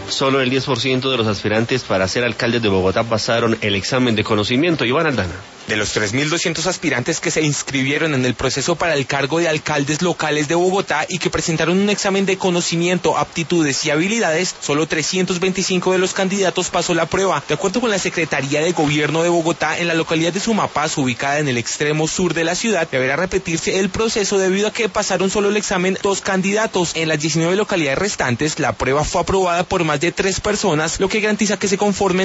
Solo el 10% de los aspirantes para ser alcaldes de Bogotá pasaron el examen de conocimiento. Iván Aldana. De los 3.200 aspirantes que se inscribieron en el proceso para el cargo de alcaldes locales de Bogotá y que presentaron un examen de conocimiento, aptitudes y habilidades, solo 325 de los candidatos pasó la prueba. De acuerdo con la Secretaría de Gobierno de Bogotá, en la localidad de Sumapaz, ubicada en el extremo sur de la ciudad, deberá repetirse el proceso debido a que pasaron solo el examen 2 candidatos. En las 19 localidades restantes, la prueba fue aprobada por más de 3 personas, lo que garantiza que se conformen